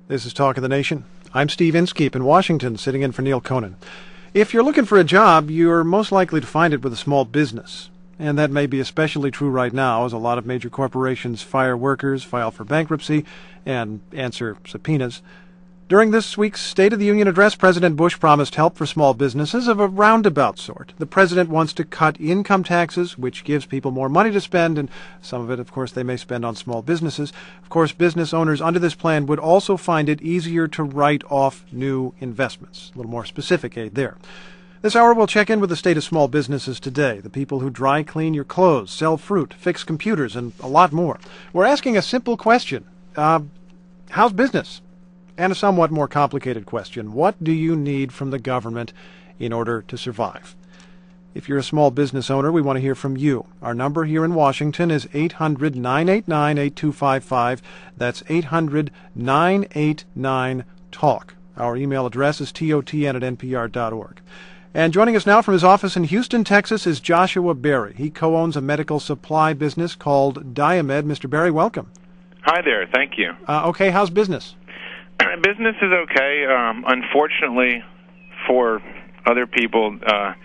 This is Talk of the Nation. I'm Steve Inskeep in Washington, sitting in for Neil Conan. If you're looking for a job, you're most likely to find it with a small business. And that may be especially true right now, as a lot of major corporations fire workers, file for bankruptcy, and answer subpoenas. During this week's State of the Union address, President Bush promised help for small businesses of a roundabout sort. The president wants to cut income taxes, which gives people more money to spend, and some of it, of course, they may spend on small businesses. Of course, business owners under this plan would also find it easier to write off new investments. A little more specific aid there. This hour, we'll check in with the state of small businesses today, the people who dry clean your clothes, sell fruit, fix computers, and a lot more. We're asking a simple question. How's business? And a somewhat more complicated question. What do you need from the government in order to survive? If you're a small business owner, we want to hear from you. Our number here in Washington is 800-989-8255. That's 800-989-TALK. Our email address is totn@npr.org. And joining us now from his office in Houston, Texas, is Joshua Berry. He co-owns a medical supply business called Diomed. Mr. Berry, welcome. Hi there. Thank you. Okay, how's business? Business is okay. Unfortunately for other people,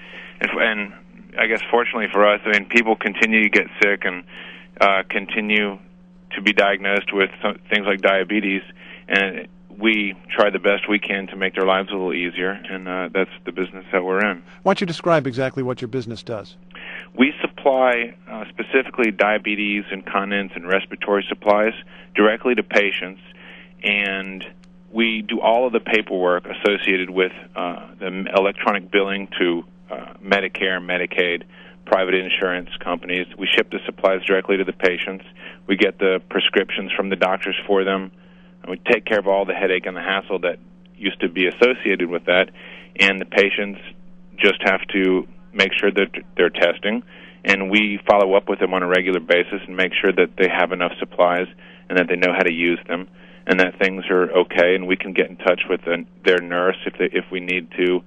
and I guess fortunately for us, I mean, people continue to get sick and continue to be diagnosed with things like diabetes, and we try the best we can to make their lives a little easier, and that's the business that we're in. Why don't you describe exactly what your business does? We supply specifically diabetes, incontinence, and respiratory supplies directly to patients, and we do all of the paperwork associated with the electronic billing to Medicare, Medicaid, private insurance companies. We ship the supplies directly to the patients. We get the prescriptions from the doctors for them. And we take care of all the headache and the hassle that used to be associated with that. And the patients just have to make sure that they're testing. And we follow up with them on a regular basis and make sure that they have enough supplies and that they know how to use them, and that things are okay, and we can get in touch with their nurse if we need to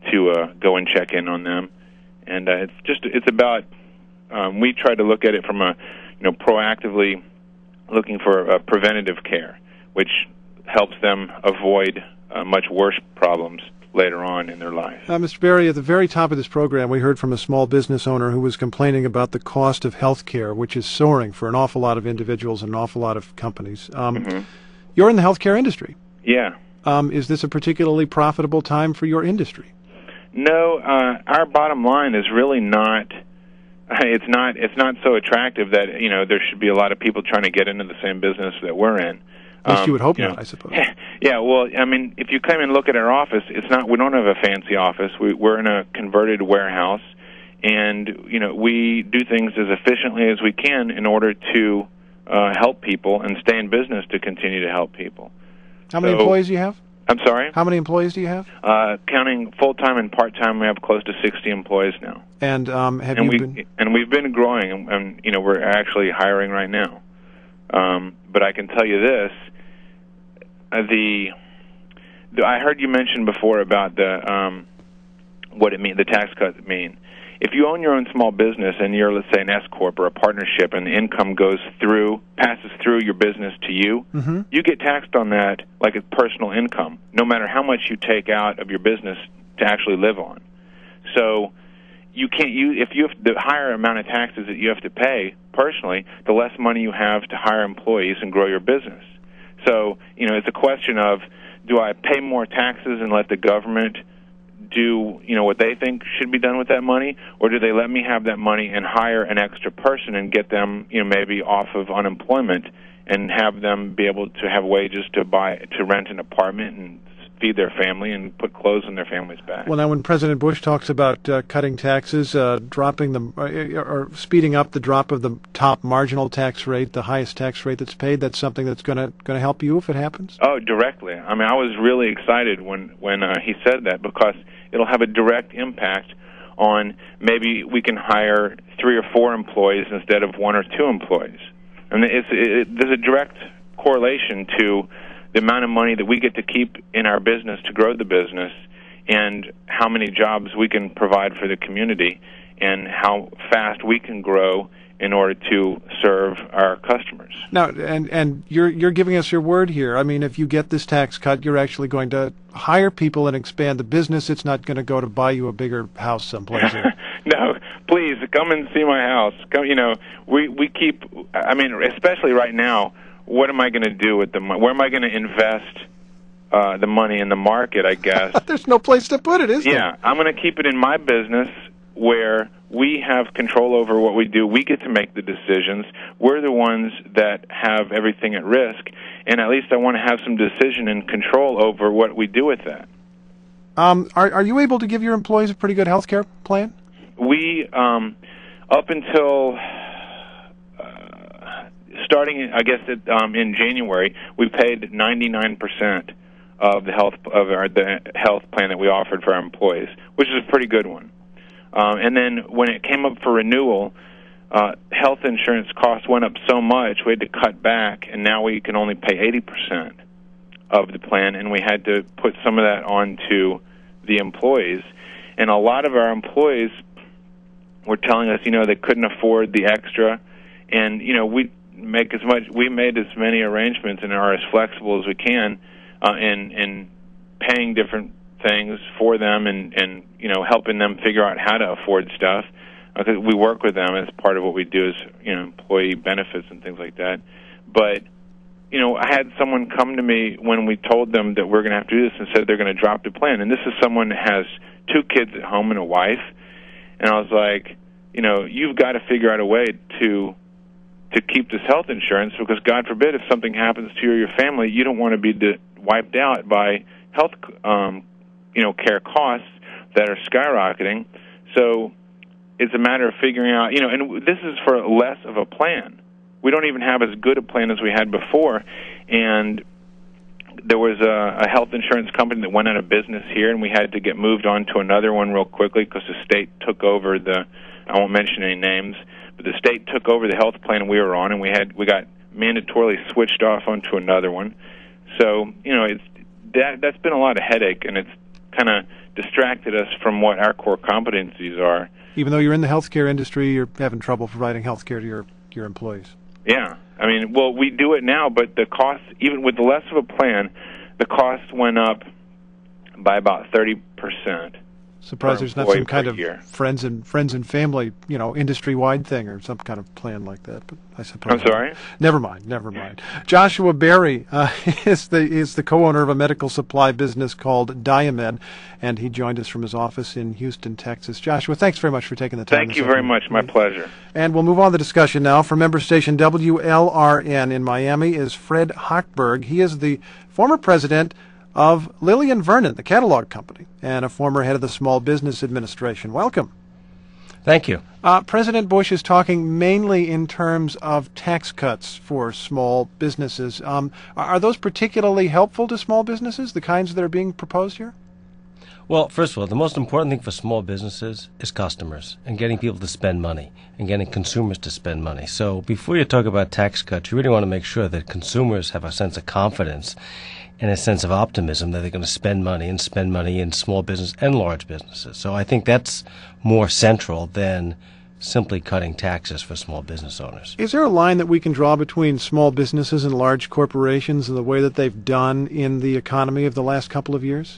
go and check in on them. And it's about we try to look at it from a proactively looking for preventative care, which helps them avoid much worse problems later on in their life. Mr. Berry, at the very top of this program, we heard from a small business owner who was complaining about the cost of health care, which is soaring for an awful lot of individuals and an awful lot of companies. You're in the healthcare industry. Yeah. Is this a particularly profitable time for your industry? No, our bottom line is really not. It's not so attractive that there should be a lot of people trying to get into the same business that we're in. At least you would hope not, I suppose. Yeah. Well, I mean, if you come and look at our office, it's not. We don't have a fancy office. We're in a converted warehouse, and we do things as efficiently as we can in order to help people and stay in business to continue to help people. How many employees do you have? I'm sorry? How many employees do you have? Counting full-time and part-time, we have close to 60 employees now. And we've been growing, and we're actually hiring right now. But I can tell you this: I heard you mention before about what it mean, the tax cuts mean. If you own your own small business and you're, let's say, an S-corp or a partnership, and the income passes through your business to you, you get taxed on that like it's personal income, no matter how much you take out of your business to actually live on. So you can't if you have the higher amount of taxes that you have to pay personally, the less money you have to hire employees and grow your business. So it's a question of, do I pay more taxes and let the government do what they think should be done with that money, or do they let me have that money and hire an extra person and get them maybe off of unemployment and have them be able to have wages to rent an apartment and feed their family and put clothes on their family's back? Well, now when President Bush talks about cutting taxes, dropping them or speeding up the drop of the top marginal tax rate, the highest tax rate that's paid, that's something that's going to help you if it happens? Oh, directly. I mean, I was really excited when he said that, because it'll have a direct impact on maybe we can hire 3 or 4 employees instead of 1 or 2 employees. And there's a direct correlation to the amount of money that we get to keep in our business to grow the business, and how many jobs we can provide for the community, and how fast we can grow in order to serve our customers. Now, and you're giving us your word here. I mean, if you get this tax cut, you're actually going to hire people and expand the business. It's not going to go to buy you a bigger house someplace. No, please come and see my house. Come, we keep. I mean, especially right now. What am I going to do with the money? Where am I going to invest the money in the market? I guess there's no place to put it, is there? Yeah, I'm going to keep it in my business where we have control over what we do. We get to make the decisions. We're the ones that have everything at risk, and at least I want to have some decision and control over what we do with that. Are you able to give your employees a pretty good health care plan? We, up until starting, I guess, in January, we paid 99% of the health plan that we offered for our employees, which is a pretty good one. And then when it came up for renewal, health insurance costs went up so much we had to cut back, and now we can only pay 80% of the plan, and we had to put some of that on to the employees. And a lot of our employees were telling us, they couldn't afford the extra, and we made as many arrangements and are as flexible as we can in paying different things for them and helping them figure out how to afford stuff. Because we work with them as part of what we do is employee benefits and things like that. But I had someone come to me when we told them that we're going to have to do this and said they're going to drop the plan. And this is someone that has 2 kids at home and a wife. And I was like, you've got to figure out a way to keep this health insurance, because God forbid if something happens to you or your family, you don't want to be wiped out by health care costs that are skyrocketing. So it's a matter of figuring out, and this is for less of a plan. We don't even have as good a plan as we had before, and there was a health insurance company that went out of business here, and we had to get moved on to another one real quickly because the state took over I won't mention any names, but the state took over the health plan we were on, and we got mandatorily switched off onto another one. So, that's been a lot of headache, and it's kind of distracted us from what our core competencies are. Even though you're in the healthcare industry, you're having trouble providing health care to your employees. Yeah. I mean, well, we do it now, but the cost, even with the less of a plan, the cost went up by about 30%. Surprised there's not some kind of friends and family, industry-wide thing or some kind of plan like that. But I suppose I'm sorry. Never mind. Joshua Berry is the co-owner of a medical supply business called Diamed, and he joined us from his office in Houston, Texas. Joshua, thanks very much for taking the time. Thank you very much. My pleasure. And we'll move on to the discussion now. From member station WLRN in Miami is Fred Hochberg. He is the former president of Lillian Vernon, the catalog company, and a former head of the Small Business Administration. Welcome. Thank you. President Bush is talking mainly in terms of tax cuts for small businesses. Are those particularly helpful to small businesses, the kinds that are being proposed here? Well, first of all, the most important thing for small businesses is customers and getting people to spend money and getting consumers to spend money. So before you talk about tax cuts, you really want to make sure that consumers have a sense of confidence and a sense of optimism that they're going to spend money in small business and large businesses. So I think that's more central than simply cutting taxes for small business owners. Is there a line that we can draw between small businesses and large corporations and the way that they've done in the economy of the last couple of years?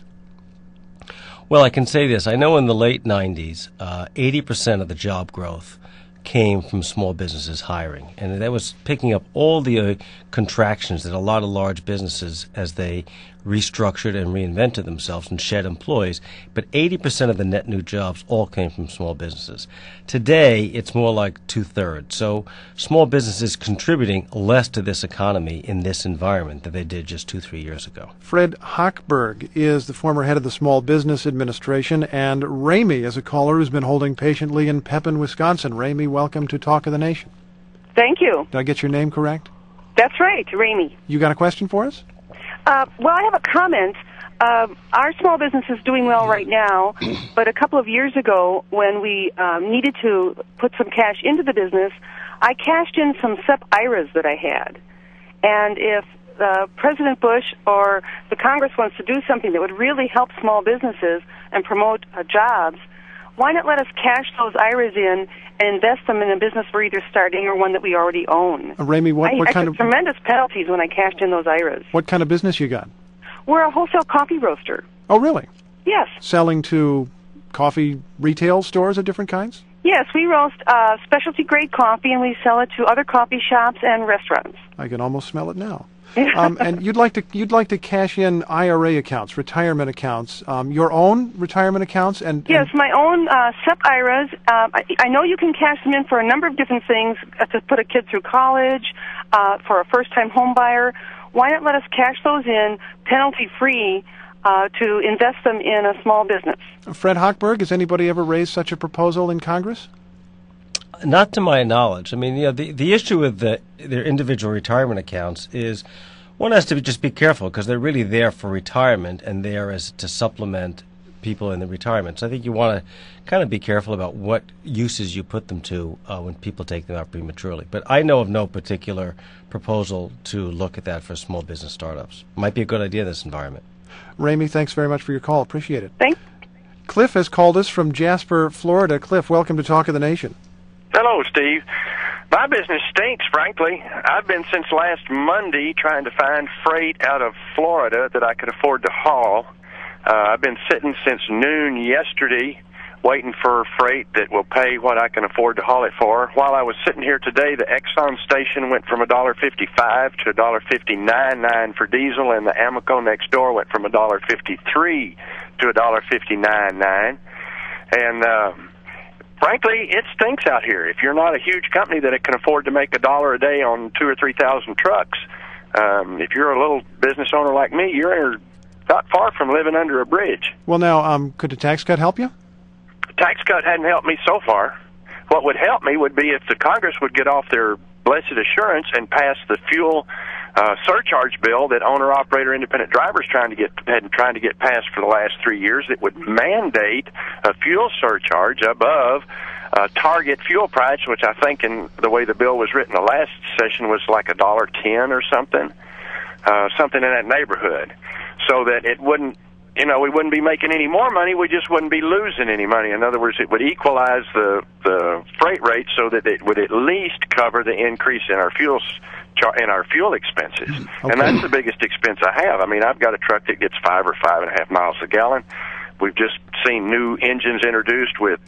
Well, I can say this. I know in the late 90s, 80% of the job growth came from small businesses hiring. And that was picking up all the contractions that a lot of large businesses, as they restructured and reinvented themselves and shed employees. But 80% of the net new jobs all came from small businesses. Today, it's more like 2/3. So small businesses contributing less to this economy in this environment than they did just 2-3 years ago. Fred Hochberg is the former head of the Small Business Administration, and Ramey is a caller who's been holding patiently in Pepin, Wisconsin. Ramey, welcome to Talk of the Nation. Thank you. Did I get your name correct? That's right, Ramey. You got a question for us? Well, I have a comment. Our small business is doing well right now, but a couple of years ago when we needed to put some cash into the business, I cashed in some SEP IRAs that I had. And if President Bush or the Congress wants to do something that would really help small businesses and promote jobs, why not let us cash those IRAs in and invest them in a business we're either starting or one that we already own? Ramey, what I kind took of tremendous penalties when I cashed in those IRAs. what kind of business you got? We're a wholesale coffee roaster. Oh, really? Yes. Selling to coffee retail stores of different kinds? Yes, we roast specialty grade coffee, and we sell it to other coffee shops and restaurants. I can almost smell it now. And you'd like to cash in IRA accounts, retirement accounts, your own retirement accounts, and yes, my own SEP IRAs. I know you can cash them in for a number of different things, to put a kid through college, for a first-time home buyer. Why not let us cash those in penalty-free to invest them in a small business? Fred Hochberg, has anybody ever raised such a proposal in Congress? Not to my knowledge. I mean, the issue with their individual retirement accounts is one has to just be careful because they're really there for retirement and there as to supplement people in the retirement. So I think you want to kind of be careful about what uses you put them to when people take them out prematurely. But I know of no particular proposal to look at that for small business startups. Might be a good idea in this environment. Ramey, thanks very much for your call. Appreciate it. Thanks. Cliff has called us from Jasper, Florida. Cliff, welcome to Talk of the Nation. Hello, Steve. My business stinks, frankly. I've been since last Monday trying to find freight out of Florida that I could afford to haul. I've been sitting since noon yesterday waiting for freight that will pay what I can afford to haul it for. While I was sitting here today, the Exxon station went from $1.55 to $1.59.9 for diesel, and the Amoco next door went from $1.53 to $1.59.9. And frankly, it stinks out here. If you're not a huge company that it can afford to make $1 a day on 2,000 or 3,000 trucks, if you're a little business owner like me, you're not far from living under a bridge. Well, now, could a tax cut help you? Tax cut hadn't helped me so far. What would help me would be if the Congress would get off their blessed assurance and pass the fuel surcharge bill that owner-operator independent drivers trying to get passed for the last 3 years. That would mandate a fuel surcharge above target fuel price, which I think in the way the bill was written the last session was like $1.10 or something, something in that neighborhood, so that it wouldn't. We wouldn't be making any more money. We just wouldn't be losing any money. In other words, it would equalize the freight rate so that it would at least cover the increase in our fuel expenses. Okay. And that's the biggest expense I have. I mean, I've got a truck that gets 5 or 5.5 miles a gallon. We've just seen new engines introduced with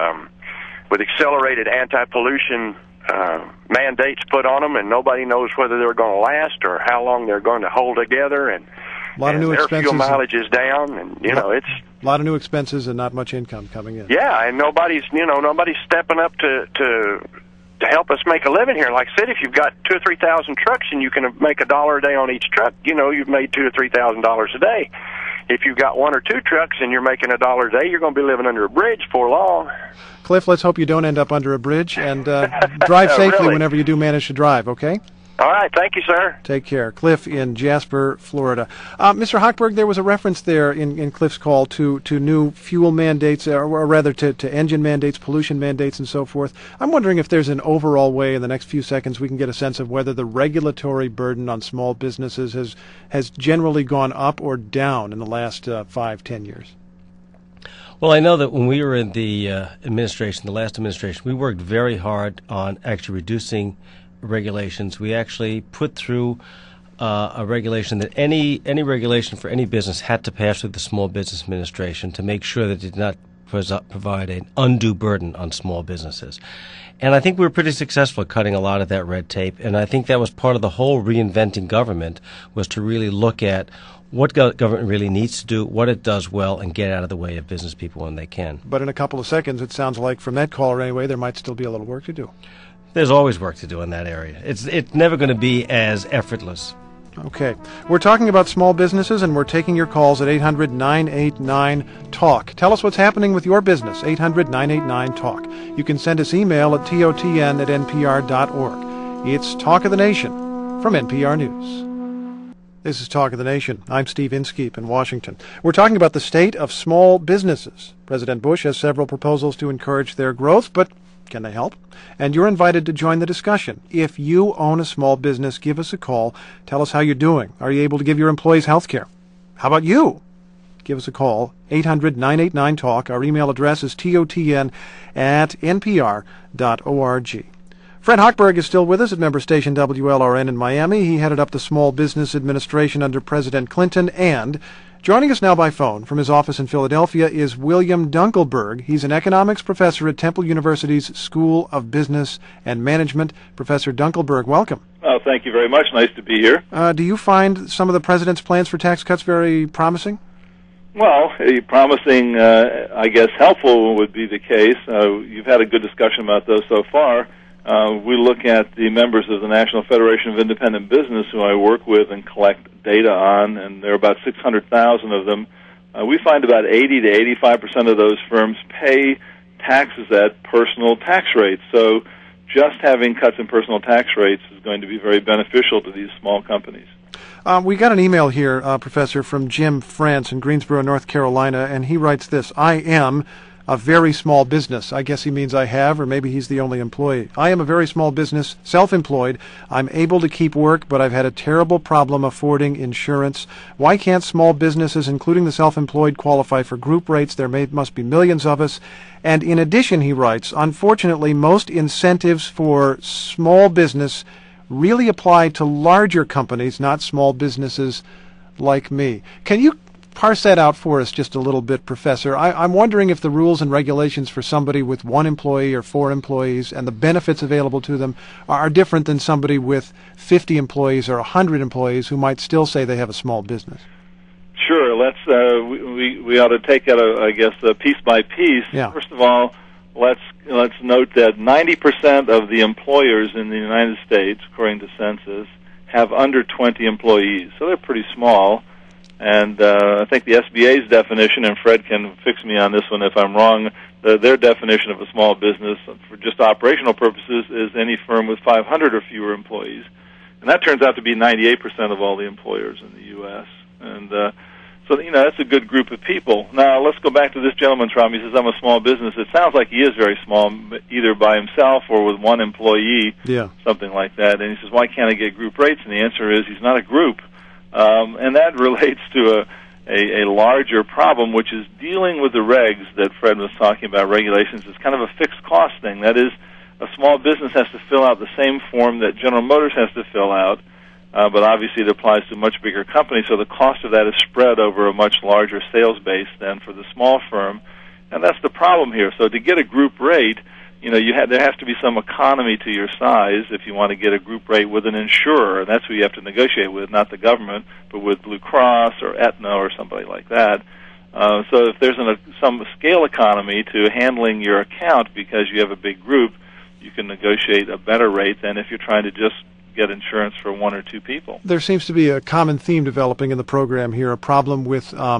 accelerated anti-pollution mandates put on them, and nobody knows whether they're going to last or how long they're going to hold together. And a lot of new expenses. Fuel mileage is down, and it's a lot of new expenses and not much income coming in. Yeah, and nobody's stepping up to help us make a living here. Like I said, if you've got 2,000 or 3,000 trucks and you can make $1 a day on each truck, you've made $2,000 or $3,000 a day. If you've got 1 or 2 trucks and you're making $1 a day, you're going to be living under a bridge for long. Cliff, let's hope you don't end up under a bridge, and drive safely really? Whenever you do manage to drive. Okay. All right, thank you, sir. Take care. Cliff in Jasper, Florida. Mr. Hochberg, there was a reference there in Cliff's call to new fuel mandates, or rather to engine mandates, pollution mandates, and so forth. I'm wondering if there's an overall way in the next few seconds we can get a sense of whether the regulatory burden on small businesses has generally gone up or down in the last 5-10 years. Well, I know that when we were in the administration, the last administration, we worked very hard on actually reducing regulations. We actually put through a regulation that any regulation for any business had to pass through the Small Business Administration to make sure that it did not provide an undue burden on small businesses. And I think we were pretty successful at cutting a lot of that red tape, and I think that was part of the whole reinventing government, was to really look at what government really needs to do, what it does well, and get out of the way of business people when they can. But in a couple of seconds, it sounds like from that caller anyway, there might still be a little work to do. There's always work to do in that area. It's never going to be as effortless. Okay. We're talking about small businesses, and we're taking your calls at 800-989-TALK. Tell us what's happening with your business, 800-989-TALK. You can send us email at totn@npr.org. It's Talk of the Nation from NPR News. This is Talk of the Nation. I'm Steve Inskeep in Washington. We're talking about the state of small businesses. President Bush has several proposals to encourage their growth, but can they help? And you're invited to join the discussion. If you own a small business, give us a call. Tell us how you're doing. Are you able to give your employees health care? How about you? give us a call, 800-989-TALK. Our email address is totn@npr.org. Fred Hochberg is still with us at member station WLRN in Miami. He headed up the Small Business Administration under President Clinton. And joining us now by phone from his office in Philadelphia is William Dunkelberg. He's an economics professor at Temple University's School of Business and Management. Professor Dunkelberg, welcome. Oh, thank you very much. Nice to be here. Do you find some of the president's plans for tax cuts very promising? Well, promising, I guess helpful would be the case. You've had a good discussion about those so far. We look at the members of the National Federation of Independent Business who I work with and collect data on, and there are about 600,000 of them. We find about 80 to 85% of those firms pay taxes at personal tax rates. So just having cuts in personal tax rates is going to be very beneficial to these small companies. We got an email here, Professor, from Jim France in Greensboro, North Carolina, and he writes this: I am a very small business. I guess he means I have, or maybe he's the only employee. I am a very small business, self-employed. I'm able to keep work, but I've had a terrible problem affording insurance. Why can't small businesses, including the self-employed, qualify for group rates? There must be millions of us. And in addition, he writes, unfortunately, most incentives for small business really apply to larger companies, not small businesses like me. Can you parse that out for us just a little bit, Professor? I'm wondering if the rules and regulations for somebody with one employee or 4 employees and the benefits available to them are different than somebody with 50 employees or 100 employees who might still say they have a small business. Sure. Let's we ought to take it, I guess, piece by piece. Yeah. First of all, let's note that 90% of the employers in the United States, according to census, have under 20 employees, so they're pretty small. And I think the SBA's definition, and Fred can fix me on this one if I'm wrong, their definition of a small business for just operational purposes is any firm with 500 or fewer employees. And that turns out to be 98% of all the employers in the U.S. And so, that's a good group of people. Now, let's go back to this gentleman's problem. He says, I'm a small business. It sounds like he is very small, either by himself or with one employee, something like that. And he says, why can't I get group rates? And the answer is he's not a group. And that relates to a larger problem, which is dealing with the regs that Fred was talking about, regulations. It's kind of a fixed cost thing. That is, a small business has to fill out the same form that General Motors has to fill out, but obviously it applies to much bigger companies, so the cost of that is spread over a much larger sales base than for the small firm. And that's the problem here. So to get a group rate, there has to be some economy to your size if you want to get a group rate with an insurer. And that's who you have to negotiate with, not the government, but with Blue Cross or Aetna or somebody like that. So if there's some scale economy to handling your account because you have a big group, you can negotiate a better rate than if you're trying to just get insurance for 1 or 2 people. There seems to be a common theme developing in the program here, a problem with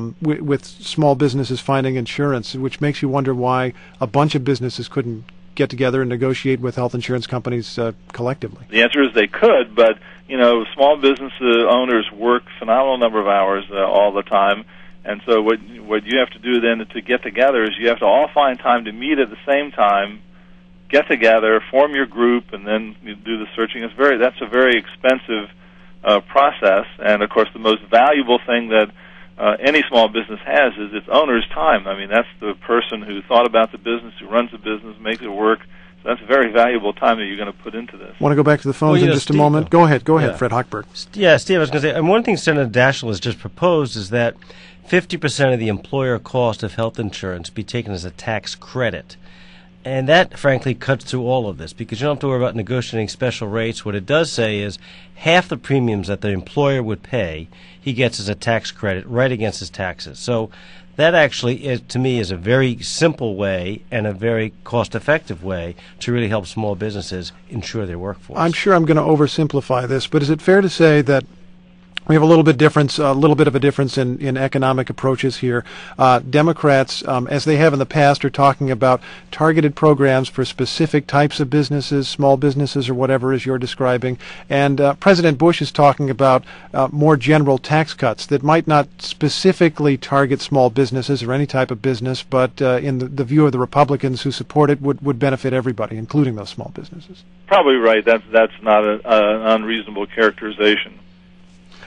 small businesses finding insurance, which makes you wonder why a bunch of businesses couldn't get together and negotiate with health insurance companies collectively. The answer is they could, but small business owners work a phenomenal number of hours all the time, and so what you have to do then to get together is you have to all find time to meet at the same time, get together, form your group, and then you do the searching. That's a very expensive process, and of course the most valuable thing that any small business has is its owner's time. I mean, that's the person who thought about the business, who runs the business, makes it work. So that's very valuable time that you're going to put into this. I want to go back to the phones in just a moment. Go ahead, Fred Hochberg. Yeah, Steve, I was going to say, and one thing Senator Daschle has just proposed is that 50% of the employer cost of health insurance be taken as a tax credit. And that, frankly, cuts through all of this because you don't have to worry about negotiating special rates. What it does say is half the premiums that the employer would pay, he gets as a tax credit right against his taxes. So that actually, to me, is a very simple way and a very cost-effective way to really help small businesses insure their workforce. I'm sure I'm going to oversimplify this, but is it fair to say that we have a little bit of a difference in economic approaches here. Democrats, as they have in the past, are talking about targeted programs for specific types of businesses, small businesses or whatever as you're describing. And President Bush is talking about more general tax cuts that might not specifically target small businesses or any type of business, but in the view of the Republicans who support it would benefit everybody, including those small businesses. Probably right. That's not an unreasonable characterization.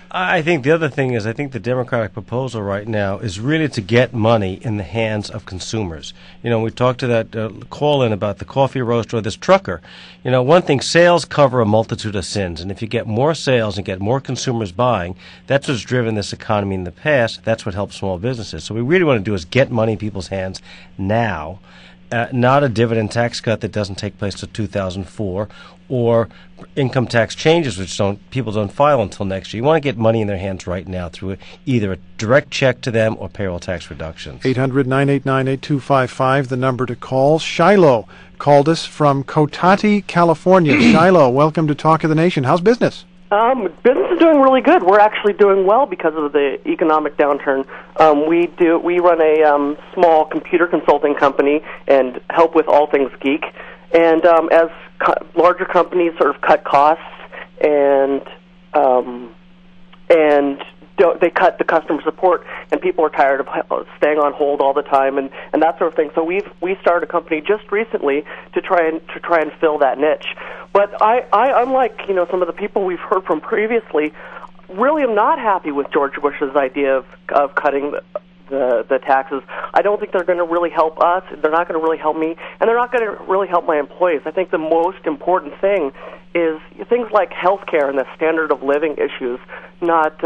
I think the other thing is I think the Democratic proposal right now is really to get money in the hands of consumers. We talked to that call-in about the coffee roaster or this trucker. One thing, sales cover a multitude of sins, and if you get more sales and get more consumers buying, that's what's driven this economy in the past. That's what helps small businesses. So what we really want to do is get money in people's hands now, not a dividend tax cut that doesn't take place till 2004, or income tax changes which people don't file until next year. You want to get money in their hands right now through either a direct check to them or payroll tax reductions. 800-989-8255, the number to call. Shiloh called us from Cotati, California. Shiloh, welcome to Talk of the Nation. How's business? Business is doing really good. We're actually doing well because of the economic downturn. We run a small computer consulting company and help with all things geek. And as larger companies sort of cut costs and they cut the customer support, and people are tired of staying on hold all the time and that sort of thing. So we started a company just recently to try and fill that niche. But I unlike some of the people we've heard from previously, really am not happy with George Bush's idea of cutting the taxes. I don't think they're going to really help us. They're not going to really help me, and they're not going to really help my employees. I think the most important thing is things like health care and the standard of living issues, not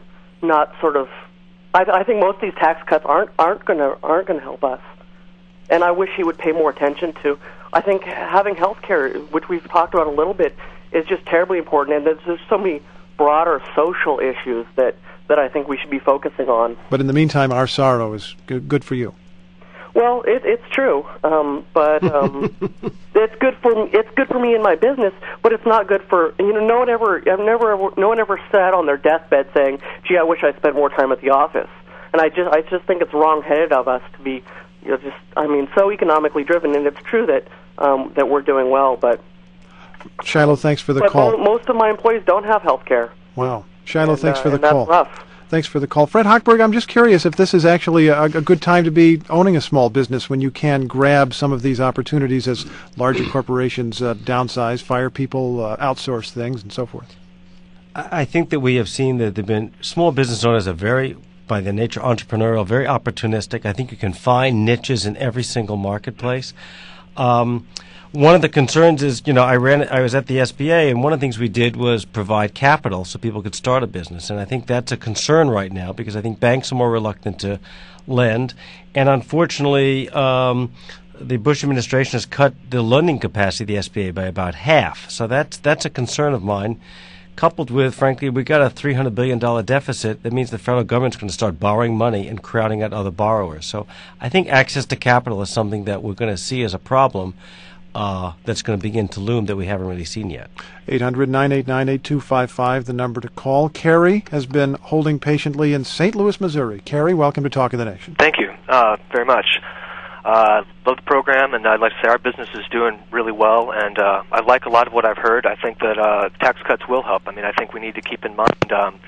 sort of. I think most of these tax cuts aren't going to help us, and I wish he would pay more attention to. I think having health care, which we've talked about a little bit, is just terribly important, and there's so many broader social issues that I think we should be focusing on. But in the meantime, our sorrow is good for you. Well, it's true, but it's good for me in my business. But it's not good for no one ever sat on their deathbed saying, "Gee, I wish I spent more time at the office." And I just think it's wrong-headed of us to be so economically driven. And it's true that we're doing well, but Shiloh, thanks for the call. Most of my employees don't have health care. Wow. Shiloh, thanks for the call. That's rough. Thanks for the call. Fred Hochberg, I'm just curious if this is actually a good time to be owning a small business when you can grab some of these opportunities as larger corporations downsize, fire people, outsource things, and so forth. I think that we have seen that there have been small business owners are very, by their nature, entrepreneurial, very opportunistic. I think you can find niches in every single marketplace. One of the concerns is, I was at the SBA, and one of the things we did was provide capital so people could start a business. And I think that's a concern right now because I think banks are more reluctant to lend. And unfortunately, the Bush administration has cut the lending capacity of the SBA by about half. So that's a concern of mine. Coupled with, frankly, we got a $300 billion deficit. That means the federal government's going to start borrowing money and crowding out other borrowers. So I think access to capital is something that we're going to see as a problem. That's going to begin to loom that we haven't really seen yet. 800-989-8255, the number to call. Carrie has been holding patiently in St. Louis, Missouri. Carrie, welcome to Talk of the Nation. Thank you very much. Love the program, and I'd like to say our business is doing really well, and I like a lot of what I've heard. I think that tax cuts will help. I think we need to keep in mind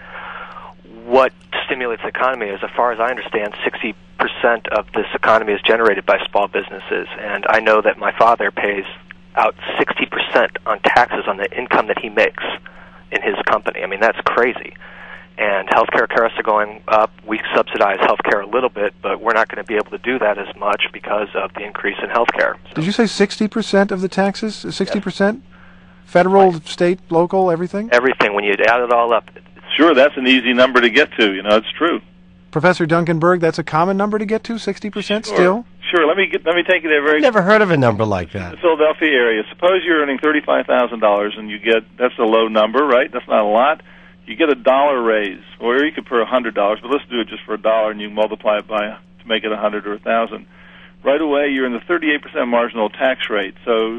what stimulates the economy. As far as I understand, 60% of this economy is generated by small businesses, and I know that my father pays out 60% on taxes on the income that he makes in his company. That's crazy. And healthcare costs are going up. We subsidize healthcare a little bit, but we're not going to be able to do that as much because of the increase in healthcare. So. Did you say 60% of the taxes? 60%? Yes. Federal, right. State, local, everything? Everything. When you add it all up. Sure, that's an easy number to get to. It's true. Professor Duncan Berg, that's a common number to get to, 60% still? Sure. Let me take you there I've never heard of a number like that. The Philadelphia area. Suppose you're earning $35,000 and you get, that's a low number, right? That's not a lot. You get $1 raise, or you could put $100, but let's do it just for $1, and you multiply it by to make it 100 or 1,000. Right away, you're in the 38% marginal tax rate. So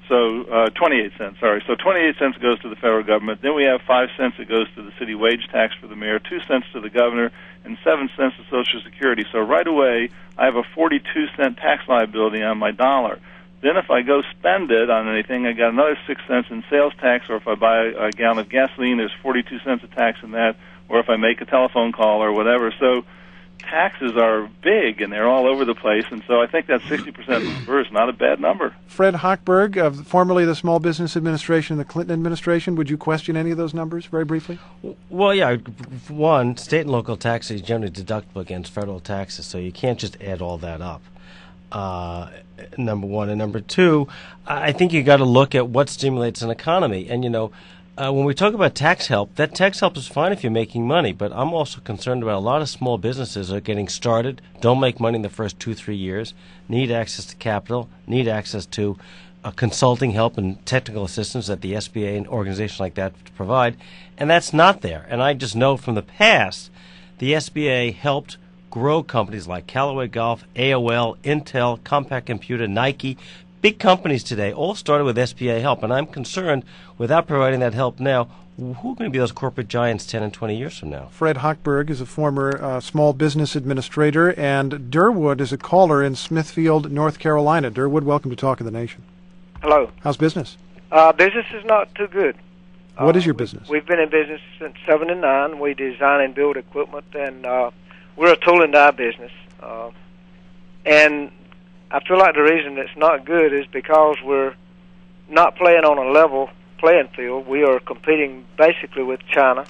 28 cents. Sorry. So 28 cents goes to the federal government. Then we have 5 cents that goes to the city wage tax for the mayor, 2 cents to the governor, and 7 cents to Social Security. So right away, I have a 42-cent tax liability on my dollar. Then if I go spend it on anything, I got another 6 cents in sales tax, or if I buy a gallon of gasoline, there's 42 cents of tax in that, or if I make a telephone call or whatever. So taxes are big, and they're all over the place, and so I think that 60% number is not a bad number. Fred Hochberg, formerly the Small Business Administration, the Clinton administration, would you question any of those numbers, very briefly? Well, yeah. One, state and local taxes are generally deductible against federal taxes, so you can't just add all that up. Number one. And number two, I think you got to look at what stimulates an economy. And, when we talk about tax help, that tax help is fine if you're making money, but I'm also concerned about a lot of small businesses that are getting started, don't make money in the first 2-3 years, need access to capital, need access to consulting help and technical assistance that the SBA and organizations like that provide, and that's not there. And I just know from the past, the SBA helped grow companies like Callaway Golf, AOL, Intel, Compaq Computer, Nike. Big companies today all started with SBA help, and I'm concerned without providing that help now, who are going to be those corporate giants 10 and 20 years from now? Fred Hochberg is a former small business administrator, and Durwood is a caller in Smithfield, North Carolina. Durwood, welcome to Talk of the Nation. Hello. How's business? Business is not too good. What is your business? We've been in business since '79. We design and build equipment, and we're a tool and die business. And I feel like the reason it's not good is because we're not playing on a level playing field. We are competing basically with China.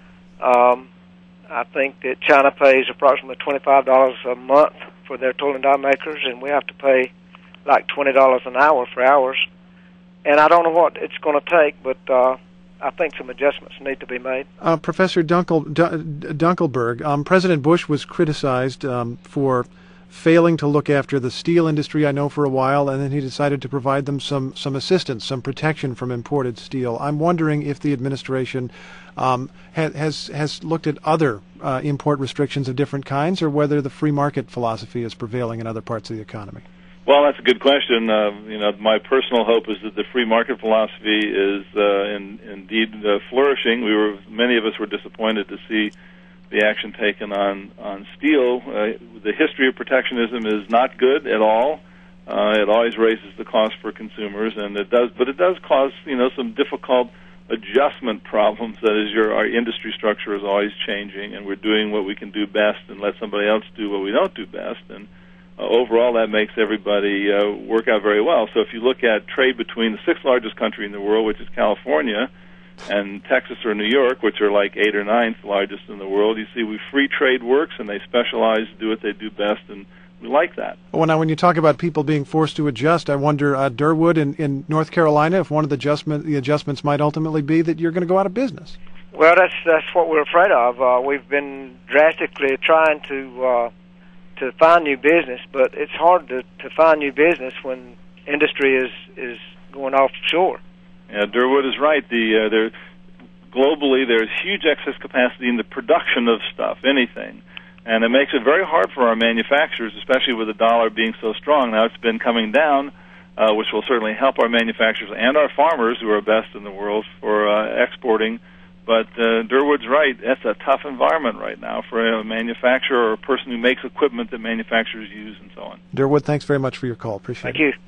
I think that China pays approximately $25 a month for their tool and die makers, and we have to pay like $20 an hour for ours. And I don't know what it's going to take, but I think some adjustments need to be made. Professor Dunkelberg, President Bush was criticized for failing to look after the steel industry, I know, for a while, and then he decided to provide them some assistance, some protection from imported steel. I'm wondering if the administration has looked at other import restrictions of different kinds, or whether the free market philosophy is prevailing in other parts of the economy. Well, that's a good question. My personal hope is that the free market philosophy is indeed flourishing. Many of us were disappointed to see the action taken on steel. The history of protectionism is not good at all. It always raises the cost for consumers, and it does cause some difficult adjustment problems. That is, our industry structure is always changing, and we're doing what we can do best and let somebody else do what we don't do best. And overall, that makes everybody work out very well. So if you look at trade between the sixth largest country in the world, which is California, and Texas or New York, which are like 8th or 9th largest in the world, you see free trade works, and they specialize, do what they do best, and we like that. Well, now, when you talk about people being forced to adjust, I wonder, Durwood in North Carolina, if one of the adjustments might ultimately be that you're going to go out of business. Well, that's what we're afraid of. We've been drastically trying to find new business, but it's hard to find new business when industry is going offshore. Yeah, Durwood is right. Globally, there's huge excess capacity in the production of stuff, anything. And it makes it very hard for our manufacturers, especially with the dollar being so strong. Now it's been coming down, which will certainly help our manufacturers and our farmers, who are best in the world for exporting. But Durwood's right. That's a tough environment right now for a manufacturer or a person who makes equipment that manufacturers use and so on. Durwood, thanks very much for your call. Appreciate it. Thank you.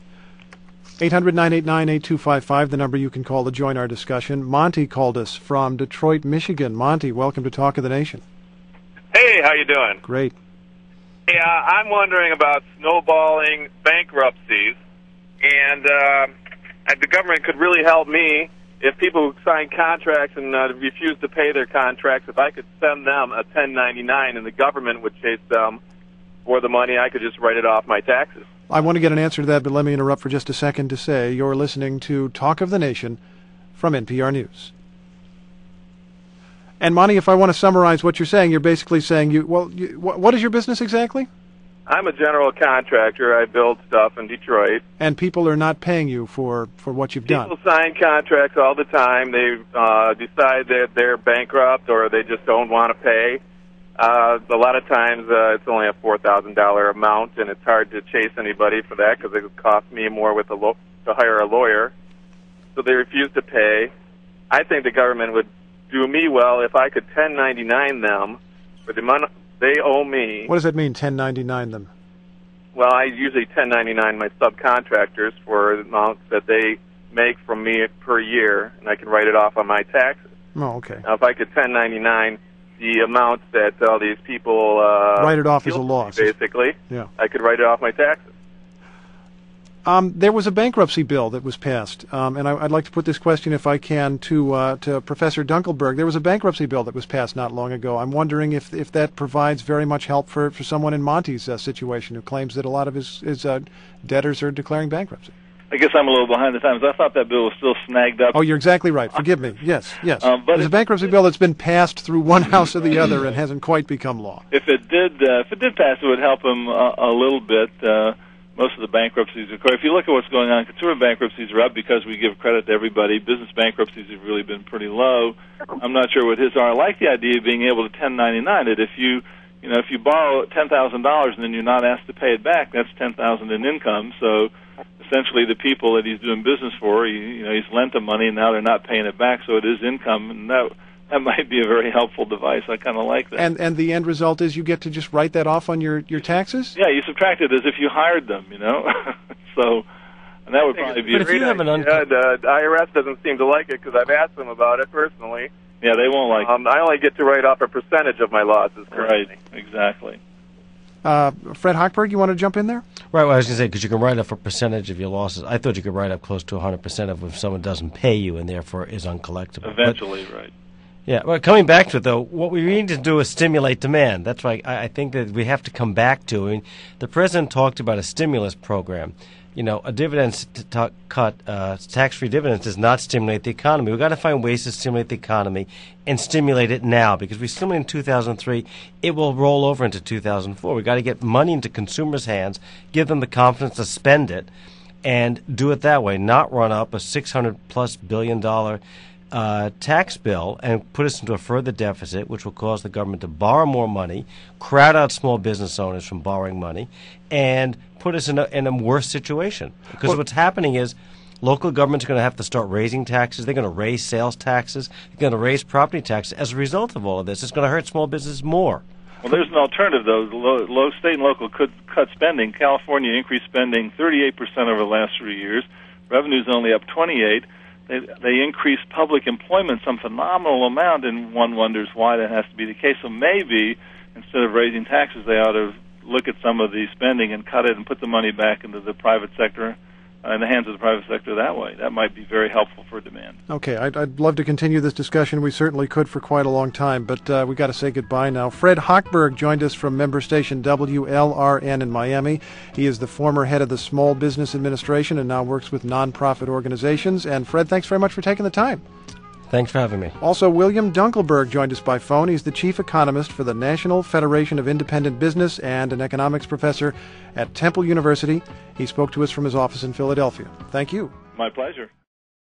800-989-8255, the number you can call to join our discussion. Monty called us from Detroit, Michigan. Monty, welcome to Talk of the Nation. Hey, how you doing? Great. Hey, I'm wondering about snowballing bankruptcies, and the government could really help me if people who sign contracts and refuse to pay their contracts, if I could send them a 1099 and the government would chase them for the money, I could just write it off my taxes. I want to get an answer to that, but let me interrupt for just a second to say you're listening to Talk of the Nation from NPR News. And, Monty, if I want to summarize what you're saying, you're basically saying, what is your business exactly? I'm a general contractor. I build stuff in Detroit. And people are not paying you for what you've done? People sign contracts all the time. They decide that they're bankrupt or they just don't want to pay. A lot of times it's only a $4,000 amount, and it's hard to chase anybody for that because it would cost me more to hire a lawyer. So they refuse to pay. I think the government would do me well if I could 1099 them for the money they owe me. What does that mean, 1099 them? Well, I usually 1099 my subcontractors for the amounts that they make from me per year, and I can write it off on my taxes. Oh, okay. Now, if I could 1099 the amounts that all these people write it off as a guilty, loss. basically. Yeah. I could write it off my taxes. There was a bankruptcy bill that was passed, and I'd like to put this question, if I can, to Professor Dunkelberg. There was a bankruptcy bill that was passed not long ago. I'm wondering if that provides very much help for someone in Monty's situation who claims that a lot of his debtors are declaring bankruptcy. I guess I'm a little behind the times. I thought that bill was still snagged up. Oh, you're exactly right. Forgive me. Yes. But there's a bankruptcy bill that's been passed through one house or the other and hasn't quite become law. If it did pass, it would help him a little bit. Most of the bankruptcies occur. If you look at what's going on, consumer bankruptcies are up because we give credit to everybody. Business bankruptcies have really been pretty low. I'm not sure what his are. I like the idea of being able to 1099 it. If you borrow $10,000 and then you're not asked to pay it back, that's $10,000 in income. So essentially, the people that he's doing business for, he's lent them money and now they're not paying it back, so it is income, and that might be a very helpful device. I kind of like that. And the end result is you get to just write that off on your taxes? Yeah, you subtract it as if you hired them, So, and that would probably be. But if you have an the IRS doesn't seem to like it because I've asked them about it personally. Yeah, they won't like it. I only get to write off a percentage of my losses currently. Right, exactly. Fred Hochberg, you want to jump in there? Right, well, I was going to say, because you can write up a percentage of your losses. I thought you could write up close to 100% of if someone doesn't pay you and therefore is uncollectible. Eventually, right. Yeah, well, coming back to it, though, what we need to do is stimulate demand. That's why I think that we have to come back to. I mean, the president talked about a stimulus program. A dividend cut, tax-free dividends does not stimulate the economy. We've got to find ways to stimulate the economy and stimulate it now, because we stimulated in 2003, it will roll over into 2004. We've got to get money into consumers' hands, give them the confidence to spend it, and do it that way, not run up a $600+ billion tax bill and put us into a further deficit, which will cause the government to borrow more money, crowd out small business owners from borrowing money, and put us in a worse situation. Because what's happening is local governments are going to have to start raising taxes. They're going to raise sales taxes. They're going to raise property taxes. As a result of all of this, it's going to hurt small business more. Well, there's an alternative, though. Low state and local could cut spending. California increased spending 38% over the last 3 years. Revenue's only up 28%. They increased public employment some phenomenal amount, and one wonders why that has to be the case. So maybe instead of raising taxes, they ought to look at some of the spending and cut it and put the money back into the private sector, in the hands of the private sector that way. That might be very helpful for demand. Okay, I'd love to continue this discussion. We certainly could for quite a long time, but we've got to say goodbye now. Fred Hochberg joined us from member station WLRN in Miami. He is the former head of the Small Business Administration and now works with nonprofit organizations. And Fred, thanks very much for taking the time. Thanks for having me. Also, William Dunkelberg joined us by phone. He's the chief economist for the National Federation of Independent Business and an economics professor at Temple University. He spoke to us from his office in Philadelphia. Thank you. My pleasure.